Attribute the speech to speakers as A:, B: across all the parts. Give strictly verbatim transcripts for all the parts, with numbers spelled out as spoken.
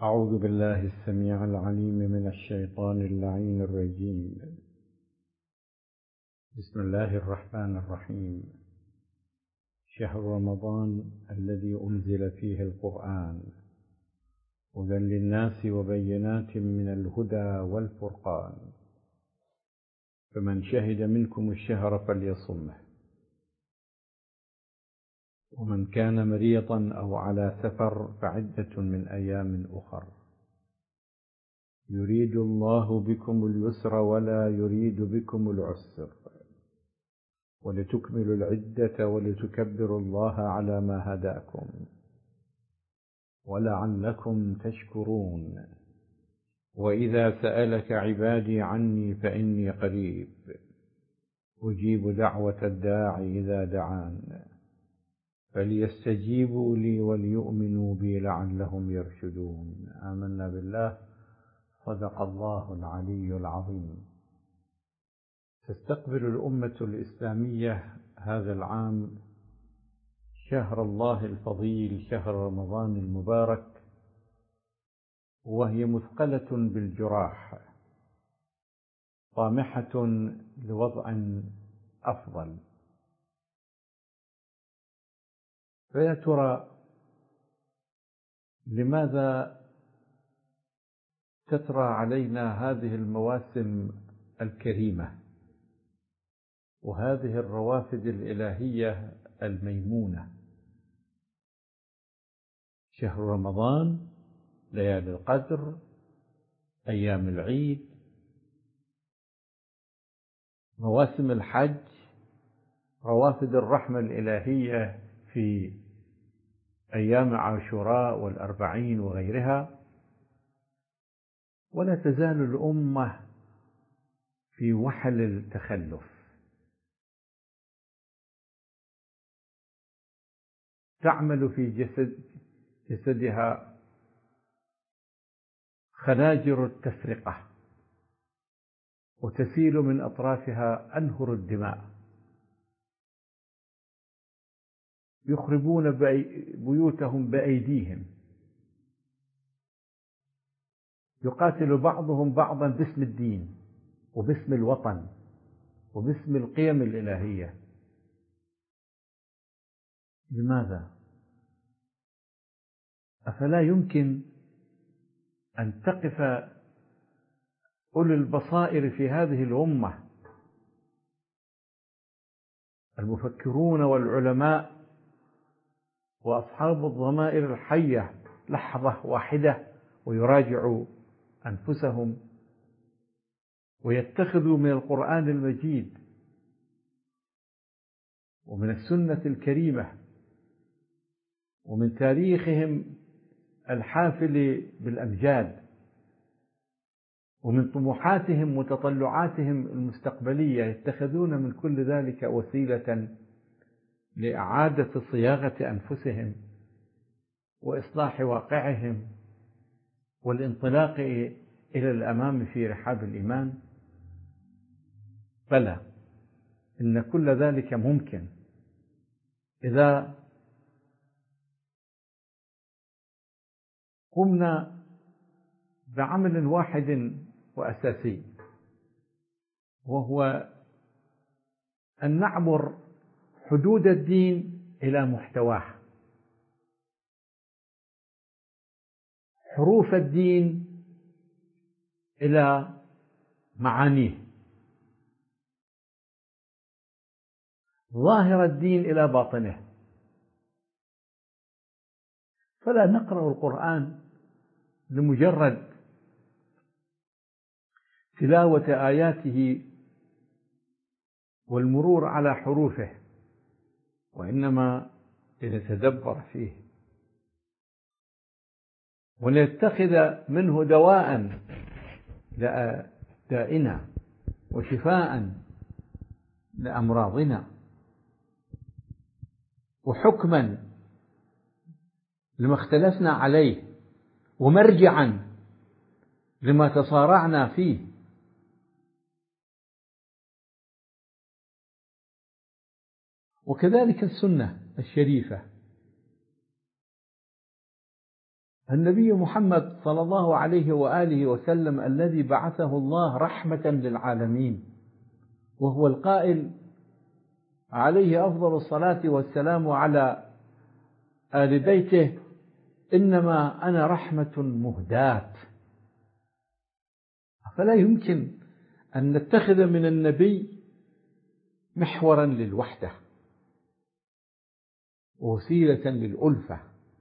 A: أعوذ بالله السميع العليم من الشيطان اللعين الرجيم. بسم الله الرحمن الرحيم. شهر رمضان الذي أنزل فيه القرآن هدى للناس وبينات من الهدى والفرقان، فمن شهد منكم الشهر فليصمه، ومن كان مريضا أو على سفر فعدة من أيام أخر، يريد الله بكم اليسر ولا يريد بكم العسر، ولتكملوا العدة ولتكبروا الله على ما هداكم ولعلكم تشكرون. وإذا سألك عبادي عني فإني قريب أجيب دعوة الداع إذا دعان، فليستجيبوا لي وليؤمنوا بي لعلهم يرشدون. آمنا بالله. صدق الله العلي العظيم. تستقبل الأمة الإسلامية هذا العام شهر الله الفضيل، شهر رمضان المبارك، وهي مثقلة بالجراح، طامحة لوضع أفضل. فيا ترى لماذا تترى علينا هذه المواسم الكريمة وهذه الروافد الإلهية الميمونة؟ شهر رمضان، ليالي القدر، أيام العيد، مواسم الحج، روافد الرحمة الإلهية في أيام عاشوراء والأربعين وغيرها. ولا تزال الأمة في وحل التخلف، تعمل في جسد جسدها خناجر التفرقة، وتسيل من أطرافها أنهر الدماء، يخربون بيوتهم بأيديهم، يقاتل بعضهم بعضا باسم الدين وباسم الوطن وباسم القيم الإلهية. لماذا؟ أفلا يمكن أن تقف أولي البصائر في هذه الأمة، المفكرون والعلماء وأصحاب الضمائر الحية، لحظة واحدة ويراجعوا أنفسهم ويتخذوا من القرآن المجيد ومن السنة الكريمة ومن تاريخهم الحافل بالأمجاد ومن طموحاتهم وتطلعاتهم المستقبلية، يتخذون من كل ذلك وسيلة لإعادة صياغة أنفسهم وإصلاح واقعهم والانطلاق إلى الأمام في رحاب الإيمان. بلى، إن كل ذلك ممكن إذا قمنا بعمل واحد وأساسي، وهو أن نعبر حدود الدين إلى محتواه، حروف الدين إلى معانيه، ظاهر الدين إلى باطنه. فلا نقرأ القرآن لمجرد تلاوة آياته والمرور على حروفه، وإنما لنتدبر فيه ولنتخذ منه دواء لدائنا وشفاء لأمراضنا وحكما لما اختلفنا عليه ومرجعا لما تصارعنا فيه. وكذلك السنة الشريفة النبي محمد صلى الله عليه وآله وسلم الذي بعثه الله رحمة للعالمين، وهو القائل عليه أفضل الصلاة والسلام على آل بيته: إنما أنا رحمة مهداة. فلا يمكن أن نتخذ من النبي محورا للوحدة ووسيلة للألفة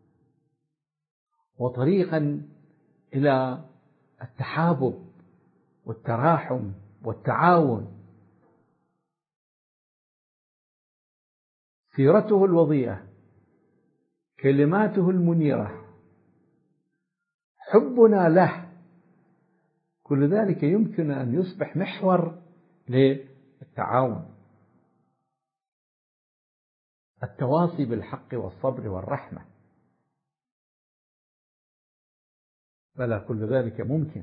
A: وطريقا إلى التحابب والتراحم والتعاون. سيرته الوضيئة، كلماته المنيرة، حبنا له، كل ذلك يمكن أن يصبح محور للتعاون، التواصي بالحق والصبر والرحمة. بلى كل ذلك ممكن.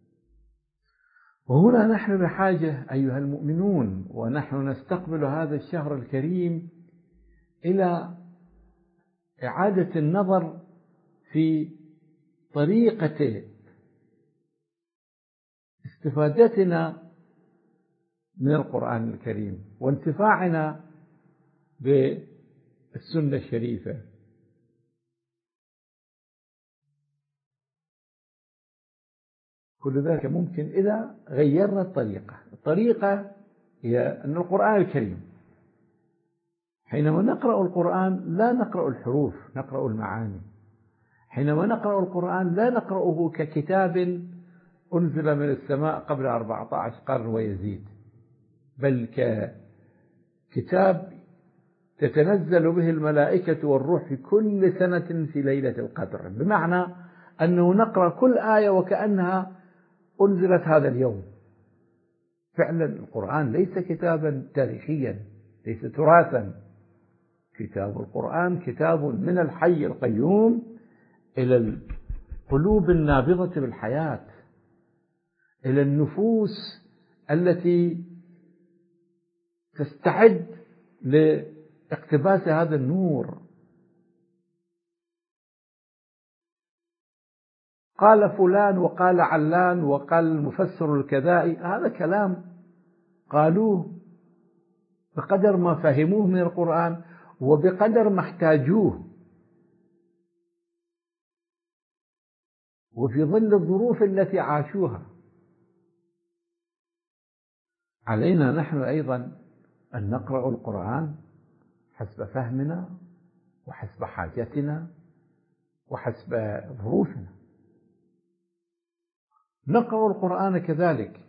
A: وهنا نحن بحاجة أيها المؤمنون، ونحن نستقبل هذا الشهر الكريم، إلى إعادة النظر في طريقة استفادتنا من القرآن الكريم وانتفاعنا بالسنة الشريفة. كل ذلك ممكن إذا غيرنا الطريقة. الطريقة هي أن القرآن الكريم حينما نقرأ القرآن لا نقرأ الحروف، نقرأ المعاني. حينما نقرأ القرآن لا نقرأه ككتاب أنزل من السماء قبل أربعة عشر قرن ويزيد، بل ككتاب تتنزل به الملائكة والروح في كل سنة في ليلة القدر، بمعنى أنه نقرأ كل آية وكأنها أنزلت هذا اليوم. فعلا القرآن ليس كتابا تاريخيا، ليس تراثا. كتاب القرآن كتاب من الحي القيوم إلى القلوب النابضة بالحياة، إلى النفوس التي تستعد لاقتباس هذا النور. قال فلان وقال علان وقال المفسر الكذائي، هذا كلام قالوه بقدر ما فهموه من القرآن وبقدر ما احتاجوه، وفي ظل الظروف التي عاشوها. علينا نحن أيضا أن نقرأ القرآن حسب فهمنا وحسب حاجتنا وحسب ظروفنا. نقرأ القرآن كذلك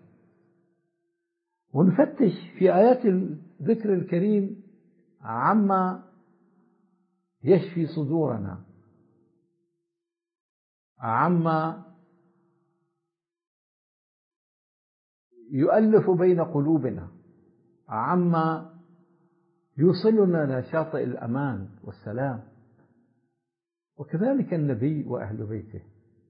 A: ونفتش في آيات الذكر الكريم عما يشفي صدورنا، عما يؤلف بين قلوبنا، عما يوصلنا إلى شاطئ الأمان والسلام. وكذلك النبي وأهل بيته.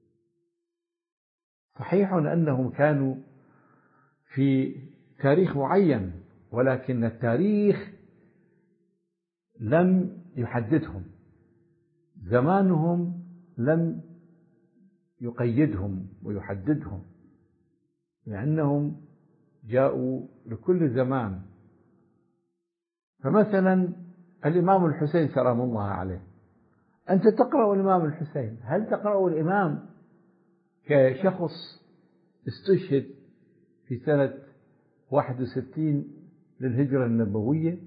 A: صحيح أنهم كانوا في تاريخ معين، ولكن التاريخ لم يحددهم، زمانهم لم يقيدهم ويحددهم، لأنهم جاءوا لكل زمان. فمثلا الإمام الحسين سلام الله عليه، أنت تقرأ الإمام الحسين، هل تقرأ الإمام كشخص استشهد في سنة واحد وستين للهجرة النبوية؟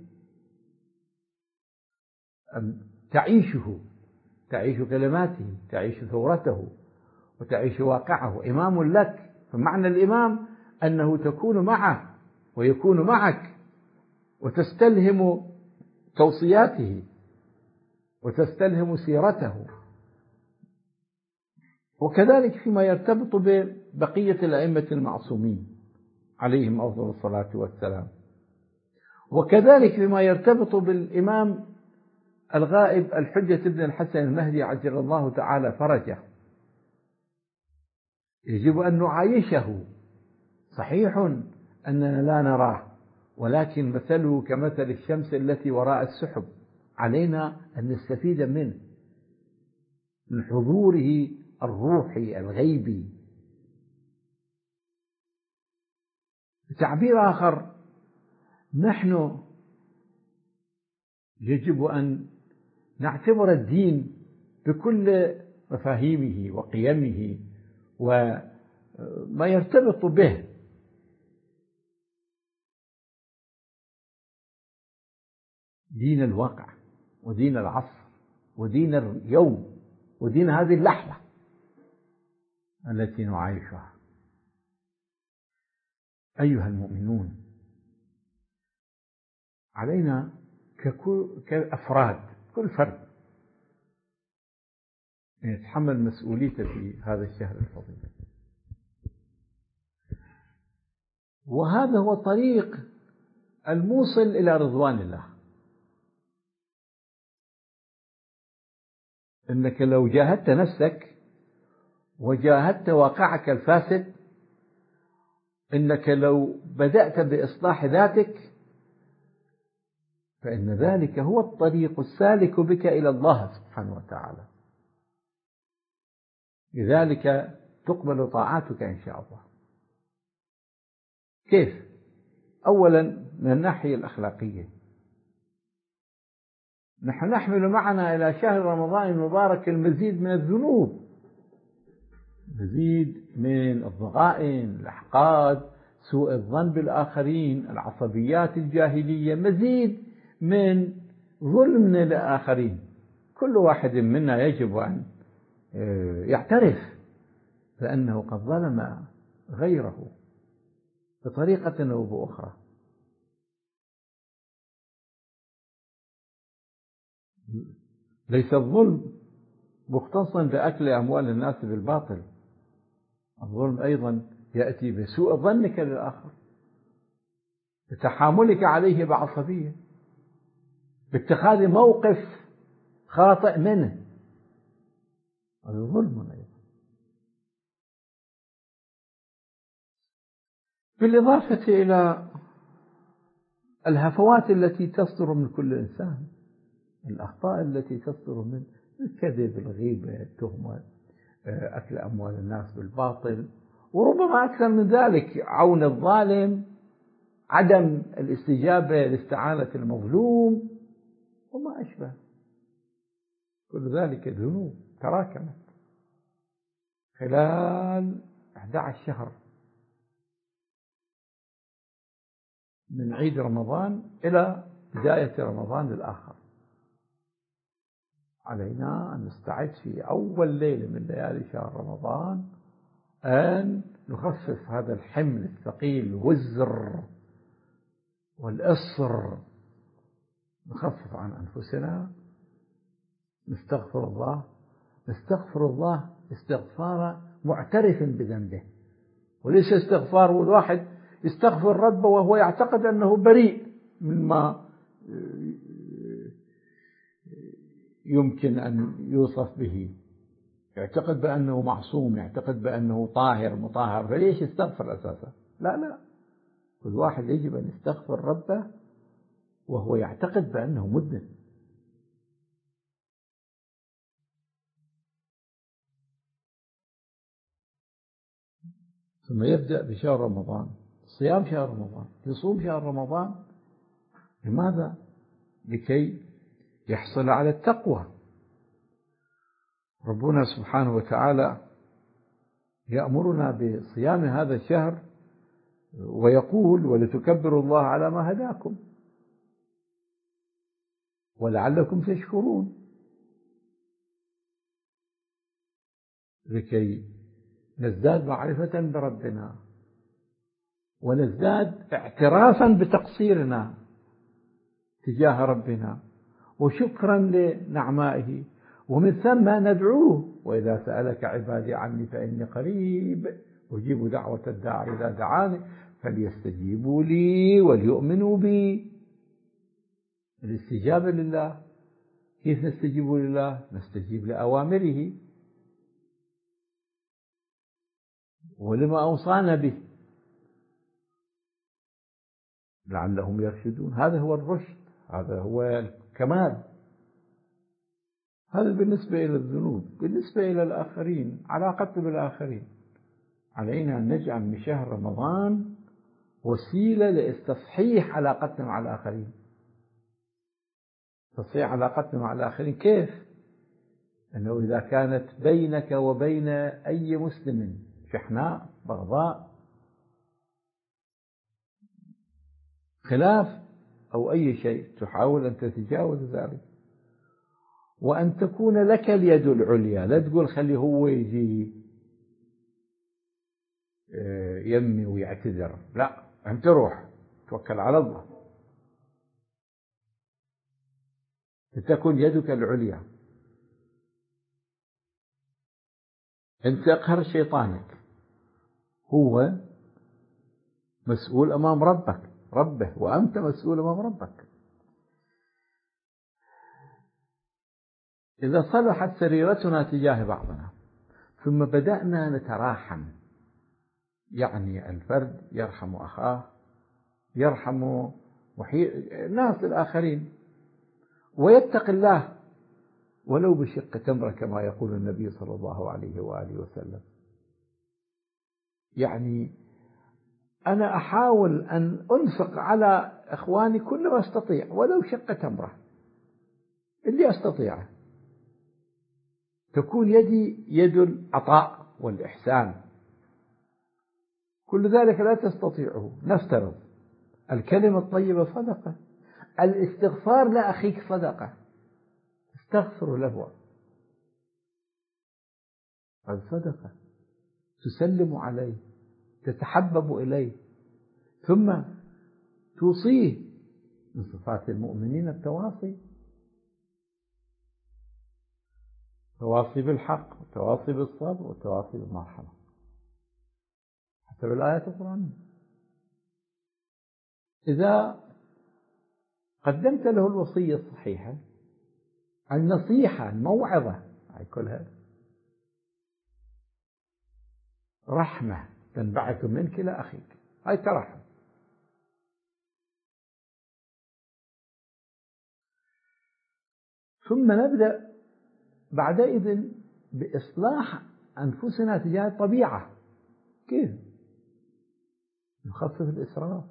A: أم تعيشه، تعيش كلماته، تعيش ثورته، وتعيش واقعه، إمام لك. فمعنى الإمام أنه تكون معه ويكون معك وتستلهم توصياته وتستلهم سيرته. وكذلك فيما يرتبط ببقية الأئمة المعصومين عليهم أفضل الصلاة والسلام، وكذلك فيما يرتبط بالإمام الغائب الحجة ابن الحسن المهدي عجل الله تعالى فرجه، يجب أن نعايشه. صحيح أننا لا نراه، ولكن مثله كمثل الشمس التي وراء السحب، علينا أن نستفيد منه، من حضوره الروحي الغيبي. بتعبير آخر، نحن يجب أن نعتبر الدين بكل مفاهيمه وقيمه وما يرتبط به، دين الواقع ودين العصر ودين اليوم ودين هذه اللحظة التي نعيشها. أيها المؤمنون، علينا كأفراد، كل فرد يتحمل مسؤوليته في هذا الشهر الفضيل، وهذا هو طريق الموصل إلى رضوان الله. إنك لو جاهدت نفسك وجاهدت واقعك الفاسد، إنك لو بدأت بإصلاح ذاتك، فإن ذلك هو الطريق السالك بك إلى الله سبحانه وتعالى. لذلك تقبل طاعاتك إن شاء الله. كيف؟ أولا من الناحية الأخلاقية، نحن نحمل معنا إلى شهر رمضان المبارك المزيد من الذنوب، مزيد من الضغائن، الأحقاد، سوء الظن بالآخرين، العصبيات الجاهلية، مزيد من ظلمنا للآخرين. كل واحد منا يجب أن يعترف بأنه قد ظلم غيره بطريقة أو بأخرى. ليس الظلم مختصا بأكل أموال الناس بالباطل، الظلم أيضا يأتي بسوء ظنك للآخر، بتحاملك عليه بعصبية، باتخاذ موقف خاطئ منه، هذا ظلم أيضا. بالإضافة إلى الهفوات التي تصدر من كل إنسان، الأخطاء التي تصدر من الكذب، الغيبة، التهمة، أكل أموال الناس بالباطل، وربما أكثر من ذلك عون الظالم، عدم الاستجابة لاستعانة المظلوم وما أشبه. كل ذلك ذنوب تراكمت خلال أحد عشر شهر من عيد رمضان إلى بداية رمضان الآخر. علينا أن نستعد في أول ليلة من ليالي شهر رمضان أن نخفف هذا الحمل الثقيل، الوزر والإصر، نخفف عن أنفسنا، نستغفر الله، نستغفر الله استغفار معترف بذنبه، وليس استغفار والواحد يستغفر ربه وهو يعتقد أنه بريء مما يمكن أن يوصف به، يعتقد بأنه معصوم، يعتقد بأنه طاهر مطهر، فليش يستغفر أساسا؟ لا لا، كل واحد يجب أن يستغفر ربه وهو يعتقد بأنه مذنب. ثم يبدأ بشهر رمضان، صيام شهر رمضان، يصوم شهر رمضان. لماذا؟ لكي يحصل على التقوى. ربنا سبحانه وتعالى يأمرنا بصيام هذا الشهر ويقول: ولتكبروا الله على ما هداكم ولعلكم تشكرون، لكي نزداد معرفة بربنا ونزداد اعترافا بتقصيرنا تجاه ربنا وشكرا لنعمائه، ومن ثم ندعوه: وإذا سألك عبادي عني فإني قريب أجيب دعوة الداعي إذا دعاني فليستجيبوا لي وليؤمنوا بي. الاستجابة لله، كيف نستجيب لله؟ نستجيب لأوامره ولما أوصانا به لعلهم يرشدون. هذا هو الرشد، هذا هو الكمال، هذا بالنسبة إلى الذنوب. بالنسبة إلى الآخرين، علاقتنا بالآخرين، علينا أن نجعل من شهر رمضان وسيلة لاستصحيح علاقتنا مع الآخرين. تصحيح علاقتنا مع الآخرين كيف؟ أنه إذا كانت بينك وبين أي مسلم شحناء، بغضاء، خلاف أو أي شيء، تحاول أن تتجاوز ذلك، وأن تكون لك اليد العليا. لا تقول خلي هو يجي يمي ويعتذر، لا، أنت روح توكل على الله، تكون يدك العليا. أنت اقهر شيطانك، هو مسؤول أمام ربك ربه، وأنت مسؤول أمام ربك. إذا صلحت سريرتنا تجاه بعضنا ثم بدأنا نتراحم، يعني الفرد يرحم أخاه، يرحم الناس الآخرين، ويتقي الله ولو بشق تمرة كما يقول النبي صلى الله عليه وآله وسلم. يعني أنا أحاول أن أنفق على إخواني كل ما أستطيع ولو شق تمرة، اللي أستطيعه، تكون يدي يد العطاء والإحسان. كل ذلك لا تستطيعه. نفترض الكلمة الطيبة صدقة، الاستغفار لأخيك صدقة، تستغفر له، هذا صدقة، تسلم عليه، تتحبب إليه، ثم توصيه. من صفات المؤمنين التواصي، تواصي بالحق، وتواصي بالصبر، وتواصي بالمرحمة حسب الآيات القرآنية. إذا قدمت له الوصية الصحيحة، النصيحة، الموعظة، هاي كلها رحمة تنبعث منك إلى أخيك، هاي ترحم. ثم نبدأ بعدئذ بإصلاح أنفسنا تجاه الطبيعة. كيف؟ نخفف الإسراف.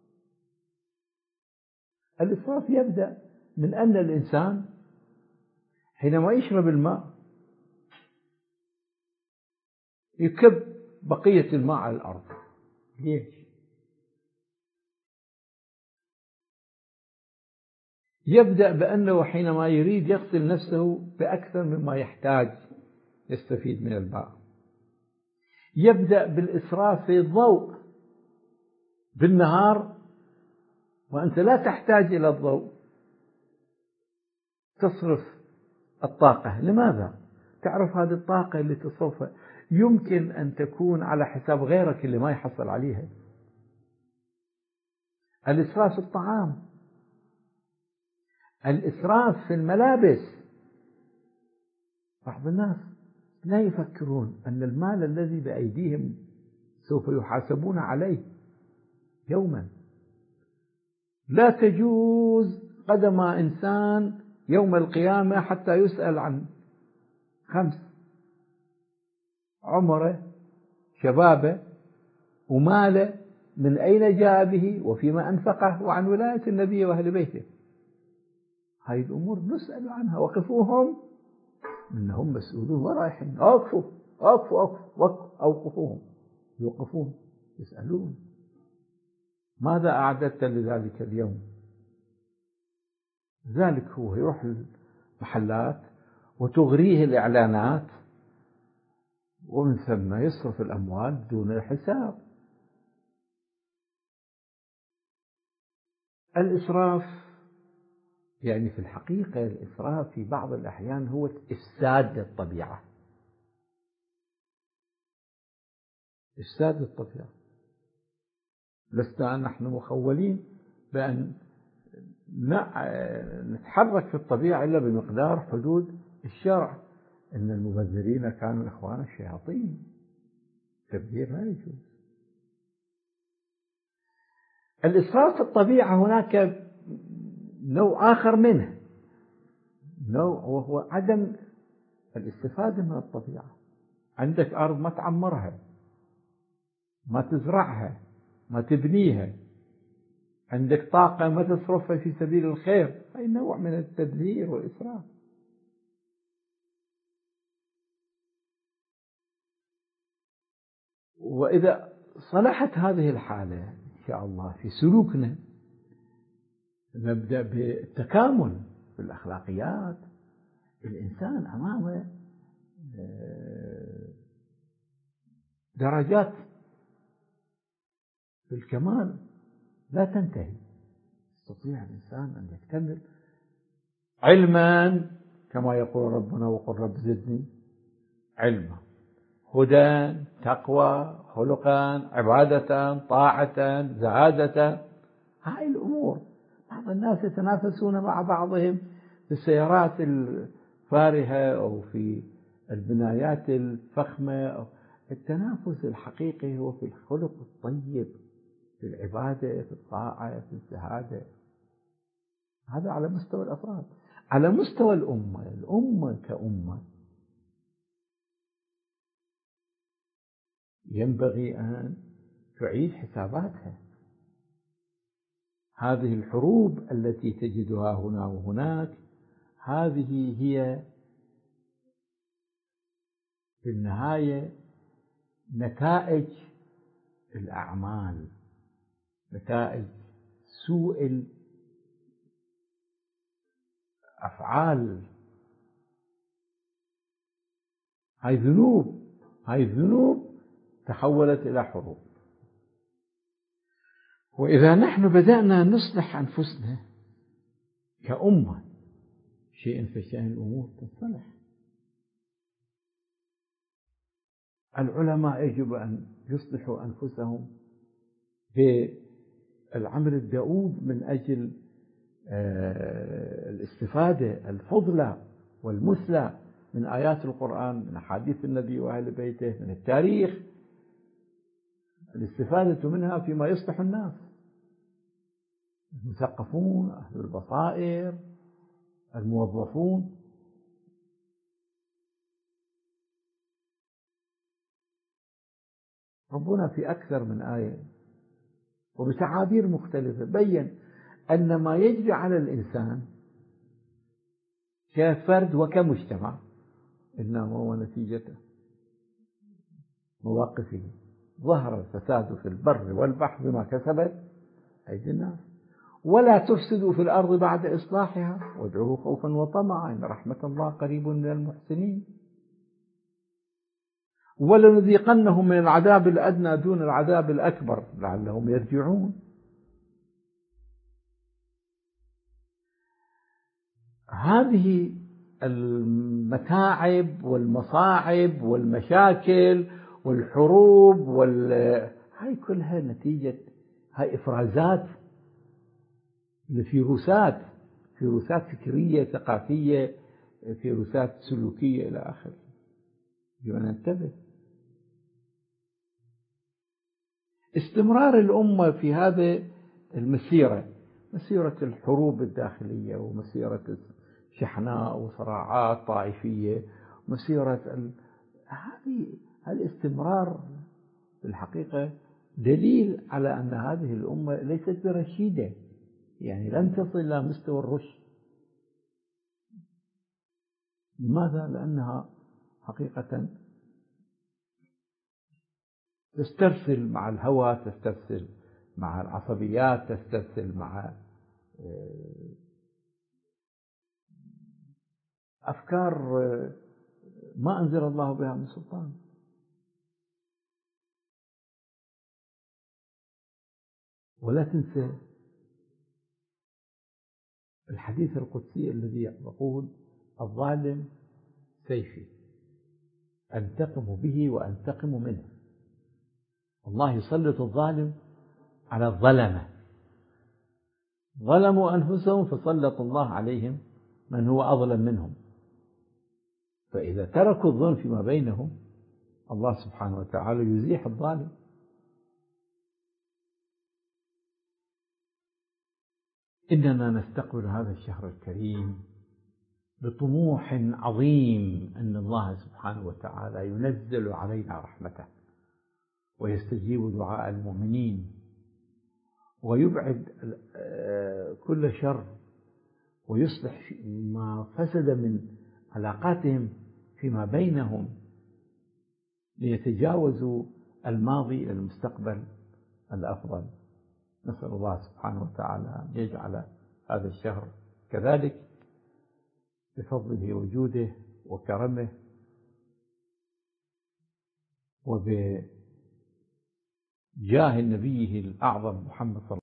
A: الإسراف يبدأ من أن الإنسان حينما يشرب الماء يكب بقية الماء على الأرض. ليش؟ يبدأ بأنه حينما يريد يغسل نفسه بأكثر مما يحتاج يستفيد من الماء. يبدأ بالإسراف في الضوء بالنهار وأنت لا تحتاج إلى الضوء، تصرف الطاقة. لماذا؟ تعرف هذه الطاقة اللي تصرفها يمكن أن تكون على حساب غيرك اللي ما يحصل عليها. الإسراف في الطعام، الإسراف في الملابس. بعض الناس لا يفكرون أن المال الذي بأيديهم سوف يحاسبون عليه يوما. لا تجوز قدم إنسان يوم القيامة حتى يسأل عن خمس: عمره، شبابه، وماله، من أين جاء به، وفيما أنفقه، وعن ولاية النبي وأهل بيته. هذه الأمور نسأل عنها. وقفوهم إنهم مسؤولون ورايحين. أوقفوا أوقفوا أوقفوا أوقفوهم، يوقفون يسألون: ماذا أعددت لذلك اليوم؟ ذلك هو يروح المحلات وتغريه الإعلانات، ومن ثم يصرف الأموال دون حساب. الإسراف يعني في الحقيقة الإسراف في بعض الأحيان هو إفساد للطبيعة، إفساد للطبيعة. لسنا نحن مخولين بأن نتحرك في الطبيعة إلا بمقدار حدود الشرع. إن المبذرين كانوا إخوان الشياطين، تبذير لا يجوز. الإسراف في الطبيعة هناك نوع آخر منه، نوع وهو عدم الاستفادة من الطبيعة. عندك أرض ما تعمرها، ما تزرعها، ما تبنيها، عندك طاقة ما تصرفها في سبيل الخير، أي نوع من التبذير والإسراف. وإذا صلحت هذه الحالة إن شاء الله في سلوكنا، نبدأ بالتكامل في الأخلاقيات. الإنسان أمامه درجات في الكمال لا تنتهي. يستطيع الإنسان أن يكتمل علما كما يقول ربنا وقل رب زدني علما، هدى، تقوى، خلقا، عبادة، طاعة، زهادة. هاي الأمور. بعض الناس يتنافسون مع بعضهم في السيارات الفارهة أو في البنايات الفخمة. أو التنافس الحقيقي هو في الخلق الطيب، في العبادة، في الطاعة، في الزهادة. هذا على مستوى الأفراد. على مستوى الأمة، الأمة كأمة ينبغي أن تعيد حساباتها. هذه الحروب التي تجدها هنا وهناك، هذه هي في النهاية نتائج الأعمال، نتائج سوء الأفعال. هاي ذنوب، هاي الذنوب تحولت إلى حروب. وإذا نحن بدأنا نصلح أنفسنا كأمة شيئا فشيئا الأمور تنصلح. العلماء يجب أن يصلحوا أنفسهم بالعمل الدؤوب من أجل الاستفادة الفضلى والمثلى من آيات القرآن، من أحاديث النبي وأهل بيته، من التاريخ، الاستفادة منها فيما يصلح الناس، المثقفون، أهل البصائر، الموظفون. ربنا في أكثر من آية وبتعابير مختلفة بيّن أن ما يجري على الإنسان كفرد وكمجتمع إنما هو نتيجة مواقفه. ظهر الفساد في البر والبحر بما كسبت أيدي الناس ولا تفسدوا في الأرض بعد إصلاحها وادعوه خوفا وطمعا إن رحمة الله قريب من المحسنين ولنذيقنهم من العذاب الأدنى دون العذاب الأكبر لعلهم يرجعون. هذه المتاعب والمصاعب والمشاكل والحروب وال... هاي كلها نتيجة، هاي إفرازات لفيروسات، فيروسات فكرية ثقافية، فيروسات سلوكية إلى آخره. يجب أن ننتبه. استمرار الأمة في هذه المسيرة، مسيرة الحروب الداخلية ومسيرة شحناء وصراعات طائفية، مسيرة ال... هذه الاستمرار في الحقيقة دليل على أن هذه الأمة ليست برشيدة، يعني لم تصل إلى مستوى الرشد. لماذا؟ لأنها حقيقة تسترسل مع الهوى، تسترسل مع العصبيات، تسترسل مع أفكار ما أنزل الله بها من سلطان. ولا تنسى الحديث القدسي الذي يقول الظالم سيفي أنتقم به وأنتقم منه. الله يسلط الظالم على الظلمة، ظلموا أنفسهم فسلط الله عليهم من هو أظلم منهم. فإذا تركوا الظلم فيما بينهم الله سبحانه وتعالى يزيح الظالم. إننا نستقبل هذا الشهر الكريم بطموح عظيم أن الله سبحانه وتعالى ينزل علينا رحمته ويستجيب دعاء المؤمنين ويبعد كل شر ويصلح ما فسد من علاقاتهم فيما بينهم ليتجاوزوا الماضي إلى المستقبل الأفضل. نسأل الله سبحانه وتعالى أن يجعل هذا الشهر كذلك بفضله وجوده وكرمه وبجاه نبيه الأعظم محمد صلى الله عليه وسلم.